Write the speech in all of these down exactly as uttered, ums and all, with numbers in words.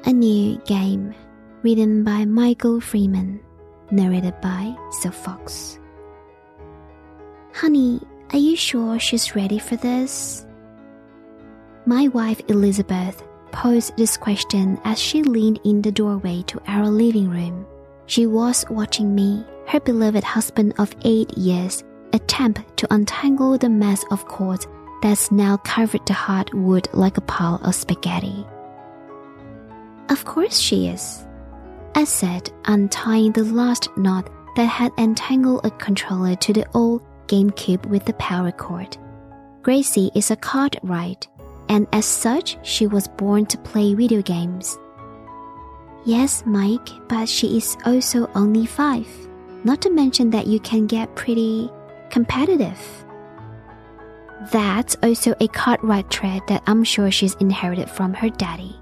A New Game, written by Michael Freeman, narrated by Soph Fox. Honey, are you sure she's ready for this? My wife Elizabeth posed this question as she leaned in the doorway to our living room. She was watching me, her beloved husband of eight years, attempt to untangle the mess of cords that's now covered the hard wood like a pile of spaghetti. Of course she is, I said, untying the last knot that had entangled a controller to the old GameCube with the power cord. Gracie is a Cartwright, and as such, she was born to play video games. Yes, Mike, but she is also only five. Not to mention that you can get pretty competitive. That's also a Cartwright trait that I'm sure she's inherited from her daddy.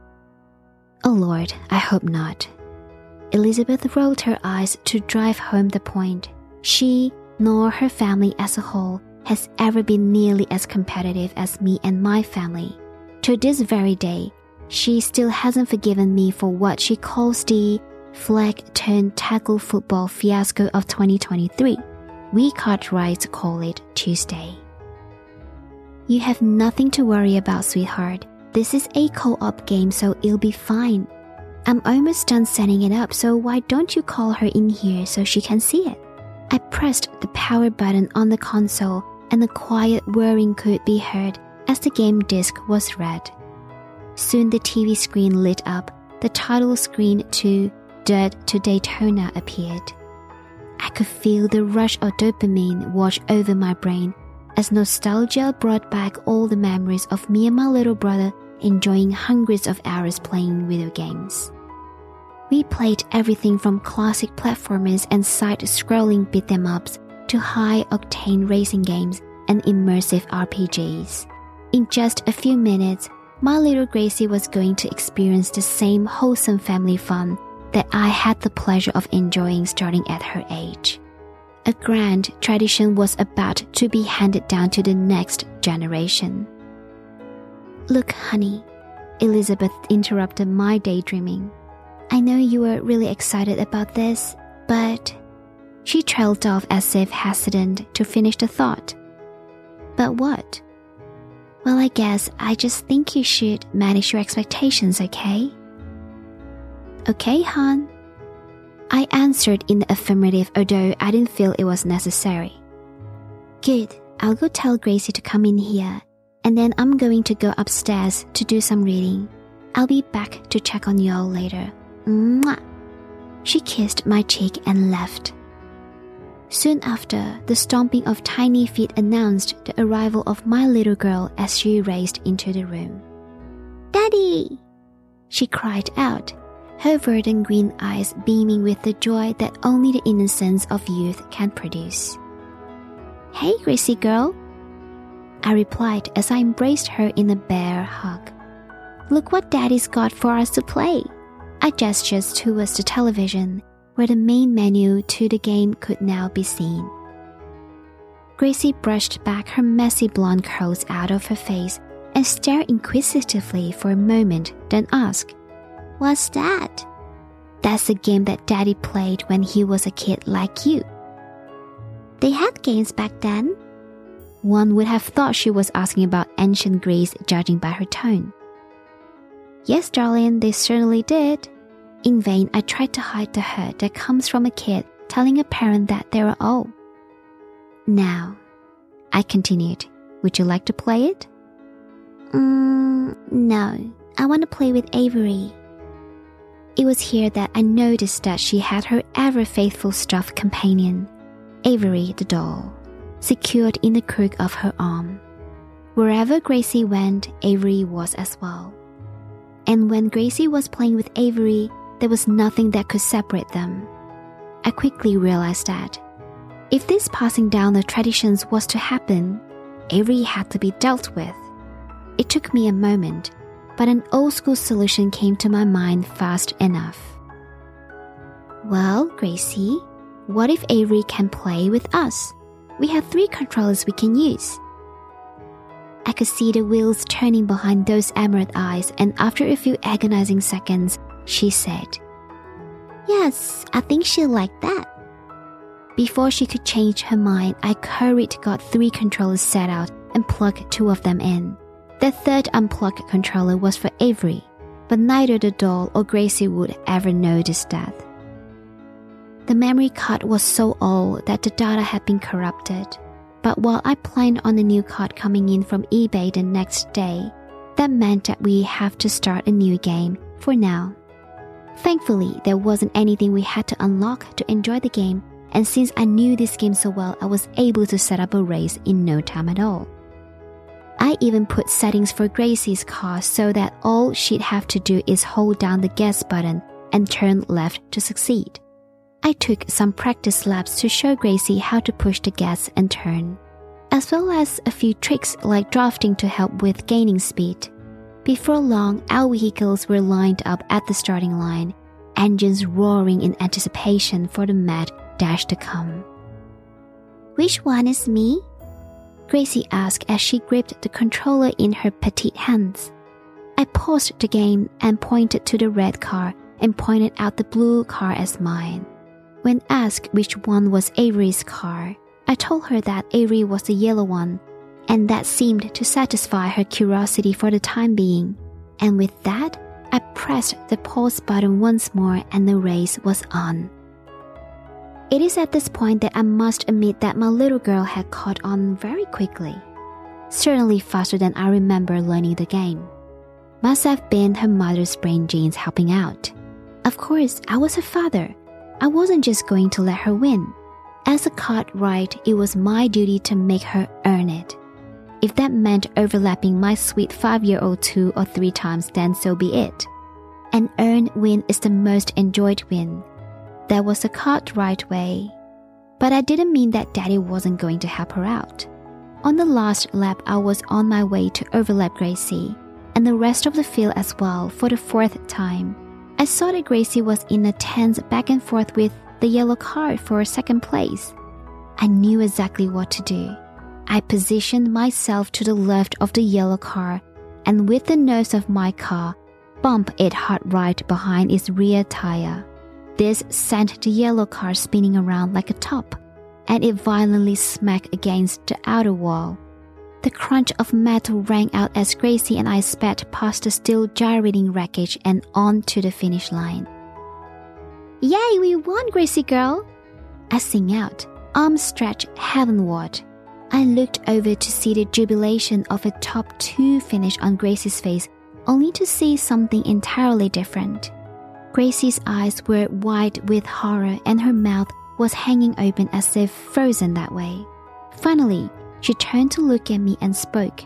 Oh Lord, I hope not. Elizabeth rolled her eyes to drive home the point. She, nor her family as a whole, has ever been nearly as competitive as me and my family. To this very day, she still hasn't forgiven me for what she calls the flag-turned-tackle football fiasco of twenty twenty-three. We Cartwrights call it Tuesday. You have nothing to worry about, sweetheart. This is a co-op game, so it'll be fine. I'm almost done setting it up, so why don't you call her in here so she can see it? I pressed the power button on the console, and a quiet whirring could be heard as the game disc was read. Soon the T V screen lit up. The title screen to Dirt to Daytona appeared. I could feel the rush of dopamine wash over my brain as nostalgia brought back all the memories of me and my little brother enjoying hundreds of hours playing video games. We played everything from classic platformers and side-scrolling beat-em-ups to high-octane racing games and immersive R P Gs. In just a few minutes, my little Gracie was going to experience the same wholesome family fun that I had the pleasure of enjoying starting at her age. A grand tradition was about to be handed down to the next generation. Look, honey, Elizabeth interrupted my daydreaming. I know you were really excited about this, but... She trailed off as if hesitant to finish the thought. But what? Well, I guess I just think you should manage your expectations, okay? Okay, hon. I answered in the affirmative, although I didn't feel it was necessary. Good, I'll go tell Gracie to come in here, and then I'm going to go upstairs to do some reading. I'll be back to check on you all later. Mwah! She kissed my cheek and left. Soon after, the stomping of tiny feet announced the arrival of my little girl as she raced into the room. Daddy! She cried out, her verdant green eyes beaming with the joy that only the innocence of youth can produce. Hey, Gracie girl! I replied as I embraced her in a bear hug. Look what Daddy's got for us to play! I gestured towards the television, where the main menu to the game could now be seen. Gracie brushed back her messy blonde curls out of her face and stared inquisitively for a moment, then asked, What's that? That's a game that Daddy played when he was a kid like you. They had games back then? One would have thought she was asking about ancient Greece, judging by her tone. Yes, darling, they certainly did. In vain, I tried to hide the hurt that comes from a kid telling a parent that they are old. Now, I continued, would you like to play it? Mm, no, I want to play with Avery. It was here that I noticed that she had her ever-faithful stuffed companion, Avery the doll, secured in the crook of her arm. Wherever Gracie went, Avery was as well. And when Gracie was playing with Avery, there was nothing that could separate them. I quickly realized that if this passing down of traditions was to happen, Avery had to be dealt with. It took me a moment, but an old-school solution came to my mind fast enough. Well, Gracie, what if Avery can play with us? We have three controllers we can use. I could see the wheels turning behind those emerald eyes, and after a few agonizing seconds, she said, "Yes, I think she'll like that." Before she could change her mind, I hurried got three controllers set out and plugged two of them in. The third unplugged controller was for Avery, but neither the doll or Gracie would ever notice that. The memory card was so old that the data had been corrupted, but while I planned on a new card coming in from eBay the next day, that meant that we have to start a new game for now. Thankfully, there wasn't anything we had to unlock to enjoy the game, and since I knew this game so well, I was able to set up a race in no time at all. I even put settings for Gracie's car so that all she'd have to do is hold down the gas button and turn left to succeed. I took some practice laps to show Gracie how to push the gas and turn, as well as a few tricks like drafting to help with gaining speed. Before long, our vehicles were lined up at the starting line, engines roaring in anticipation for the mad dash to come. "Which one is me?" Gracie asked as she gripped the controller in her petite hands. I paused the game and pointed to the red car and pointed out the blue car as mine. When asked which one was Avery's car, I told her that Avery was the yellow one, and that seemed to satisfy her curiosity for the time being. And with that, I pressed the pause button once more and the race was on. It is at this point that I must admit that my little girl had caught on very quickly, certainly faster than I remember learning the game. Must have been her mother's brain genes helping out. Of course, I was her father. I wasn't just going to let her win. As a cartwright, it was my duty to make her earn it. If that meant overlapping my sweet five-year-old two or three times, then so be it. An earned win is the most enjoyed win. That was the cartwright way. But I didn't mean that Daddy wasn't going to help her out. On the last lap, I was on my way to overlap Gracie, and the rest of the field as well, for the fourth time. I saw that Gracie was in a tense back and forth with the yellow car for second place. I knew exactly what to do. I positioned myself to the left of the yellow car, and with the nose of my car, bumped it hard right behind its rear tire. This sent the yellow car spinning around like a top, and it violently smacked against the outer wall. The crunch of metal rang out as Gracie and I sped past the still gyrating wreckage and on to the finish line. "Yay, we won, Gracie girl!" I sing out, arms stretched heavenward. I looked over to see the jubilation of a top two finish on Gracie's face, only to see something entirely different. Gracie's eyes were wide with horror and her mouth was hanging open as if frozen that way. Finally, she turned to look at me and spoke.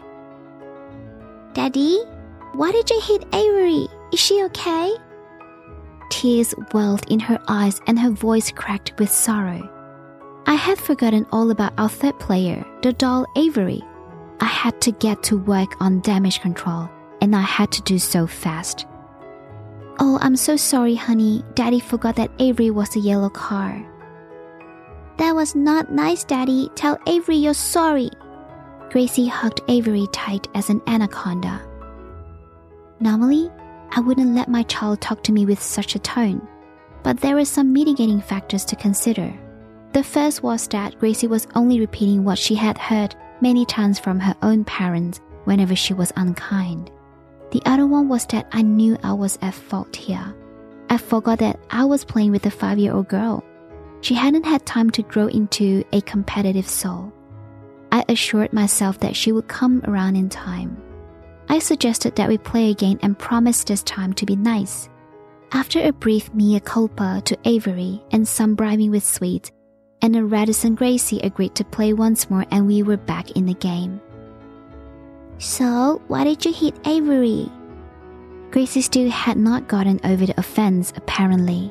"Daddy, why did you hit Avery? Is she okay?" Tears welled in her eyes and her voice cracked with sorrow. I had forgotten all about our third player, the doll Avery. I had to get to work on damage control, and I had to do so fast. "Oh, I'm so sorry, honey. Daddy forgot that Avery was the yellow car." "That was not nice, Daddy. Tell Avery you're sorry." Gracie hugged Avery tight as an anaconda. Normally, I wouldn't let my child talk to me with such a tone, but there were some mitigating factors to consider. The first was that Gracie was only repeating what she had heard many times from her own parents whenever she was unkind. The other one was that I knew I was at fault here. I forgot that I was playing with a five-year-old girl. She hadn't had time to grow into a competitive soul. I assured myself that she would come around in time. I suggested that we play again and promised this time to be nice. After a brief mea culpa to Avery and some bribing with sweets, and a reticent Gracie agreed to play once more and we were back in the game. "So, why did you hit Avery?" Gracie still had not gotten over the offense, apparently.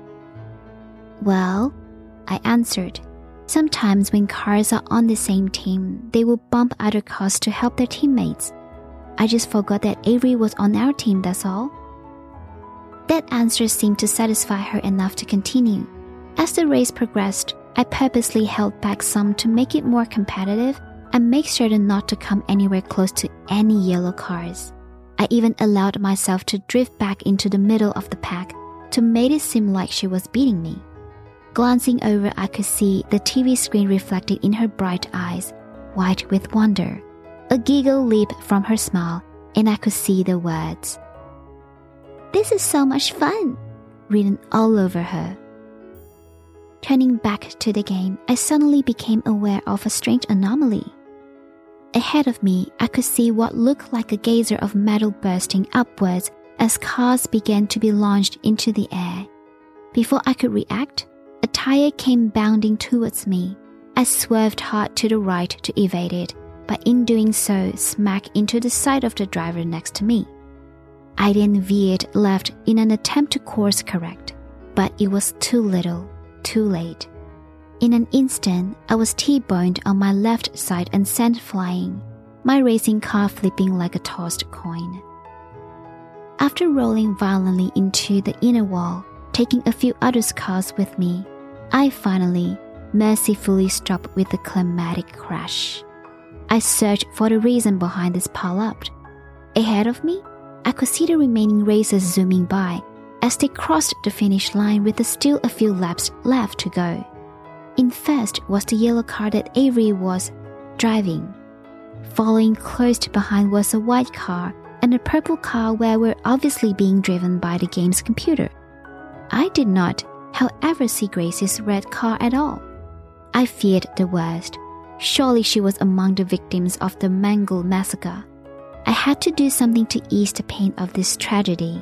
"Well," I answered, "sometimes when cars are on the same team, they will bump other cars to help their teammates. I just forgot that Avery was on our team, that's all." That answer seemed to satisfy her enough to continue. As the race progressed, I purposely held back some to make it more competitive, I make certain not to come anywhere close to any yellow cars. I even allowed myself to drift back into the middle of the pack to make it seem like she was beating me. Glancing over, I could see the T V screen reflected in her bright eyes, white with wonder. A giggle leaped from her smile, and I could see the words, "This is so much fun," written all over her. Turning back to the game, I suddenly became aware of a strange anomaly. Ahead of me, I could see what looked like a geyser of metal bursting upwards as cars began to be launched into the air. Before I could react, a tire came bounding towards me. I swerved hard to the right to evade it, but in doing so, smacked into the side of the driver next to me. I then veered left in an attempt to course correct, but it was too little, too late. In an instant, I was T-boned on my left side and sent flying, my racing car flipping like a tossed coin. After rolling violently into the inner wall, taking a few other cars with me, I finally, mercifully stopped with a climatic crash. I searched for the reason behind this pile-up. Ahead of me, I could see the remaining racers zooming by as they crossed the finish line with still a few laps left to go. In first was the yellow car that Avery was driving. Following close behind was a white car and a purple car where were obviously being driven by the game's computer. I did not, however, see Gracie's red car at all. I feared the worst. Surely she was among the victims of the Mangle massacre. I had to do something to ease the pain of this tragedy.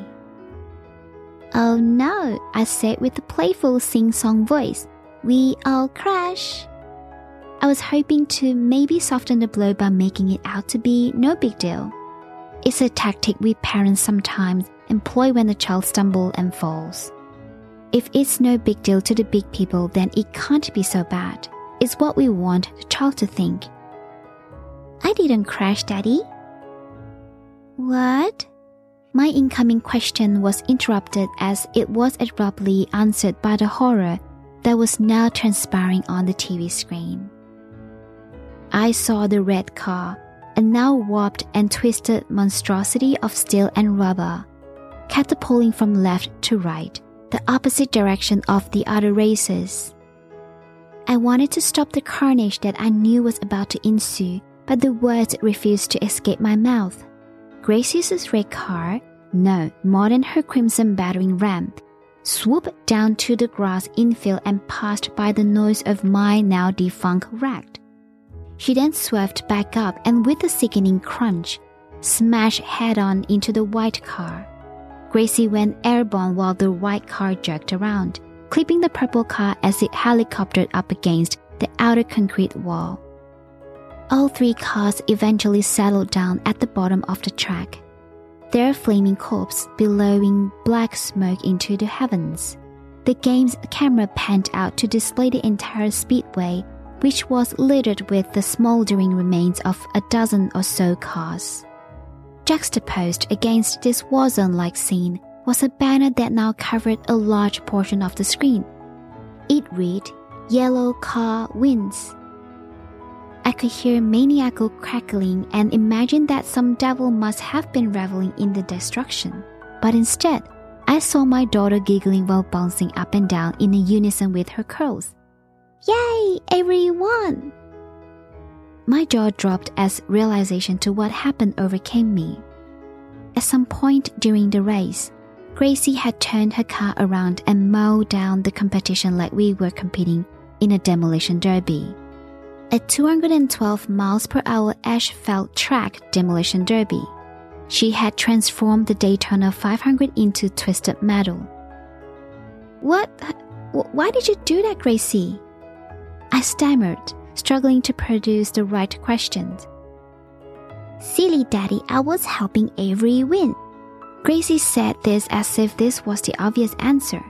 "Oh no," I said with a playful sing-song voice. "We all crash." I was hoping to maybe soften the blow by making it out to be no big deal. It's a tactic we parents sometimes employ when a child stumbles and falls. If it's no big deal to the big people, then it can't be so bad. It's what we want the child to think. "I didn't crash, Daddy." "What?" My incoming question was interrupted as it was abruptly answered by the horror that was now transpiring on the T V screen. I saw the red car, a now warped and twisted monstrosity of steel and rubber, catapulting from left to right, the opposite direction of the other racers. I wanted to stop the carnage that I knew was about to ensue, but the words refused to escape my mouth. Gracie's red car, no more than her crimson battering ram, swooped down to the grass infield and passed by the noise of my now defunct wreck. She then swerved back up and with a sickening crunch, smashed head-on into the white car. Gracie went airborne while the white car jerked around, clipping the purple car as it helicoptered up against the outer concrete wall. All three cars eventually settled down at the bottom of the track, their flaming corpses billowing black smoke into the heavens. The game's camera panned out to display the entire speedway, which was littered with the smoldering remains of a dozen or so cars. Juxtaposed against this war-zone-like scene was a banner that now covered a large portion of the screen. It read, "Yellow car wins." I could hear maniacal crackling and imagined that some devil must have been reveling in the destruction. But instead, I saw my daughter giggling while bouncing up and down in unison with her curls. "Yay, Avery won!" My jaw dropped as realization to what happened overcame me. At some point during the race, Gracie had turned her car around and mowed down the competition like we were competing in a demolition derby. A two hundred twelve miles per hour asphalt track demolition derby. She had transformed the Daytona five hundred into twisted metal. What? Why did you do that, Gracie?" I stammered, struggling to produce the right questions. "Silly Daddy, I was helping Avery win." Gracie said this as if this was the obvious answer.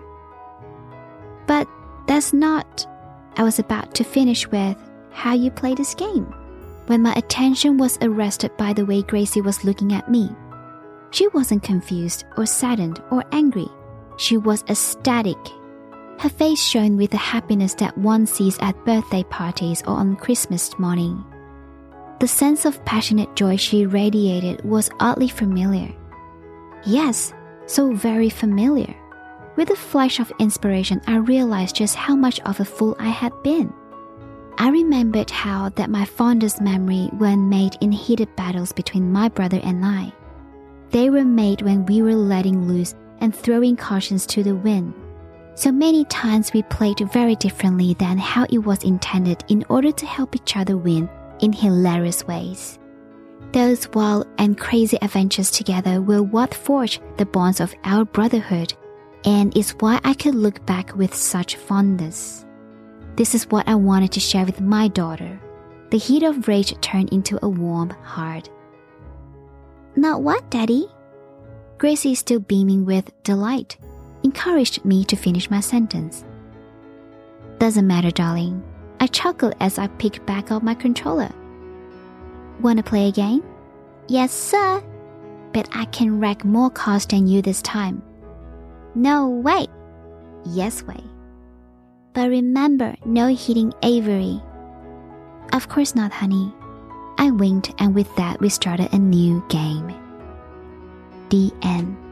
"But that's not," I was about to finish with, "how you play this game," when my attention was arrested by the way Gracie was looking at me. She wasn't confused or saddened or angry. She was ecstatic. Her face shone with the happiness that one sees at birthday parties or on Christmas morning. The sense of passionate joy she radiated was oddly familiar. Yes, so very familiar. With a flash of inspiration, I realized just how much of a fool I had been. I remembered how that my fondest memory were made in heated battles between my brother and I. They were made when we were letting loose and throwing cautions to the wind. So many times we played very differently than how it was intended in order to help each other win in hilarious ways. Those wild and crazy adventures together were what forged the bonds of our brotherhood, and is why I could look back with such fondness. This is what I wanted to share with my daughter. The heat of rage turned into a warm heart. Not what, Daddy? Gracie, still beaming with delight, encouraged me to finish my sentence. Doesn't matter, darling. I chuckled as I picked back up my controller. Wanna play again? Yes, sir. But I can wreck more cars than you this time. No way. Yes way. But remember, no hitting Avery. Of course not, honey. I winked, and with that we started a new game. The end.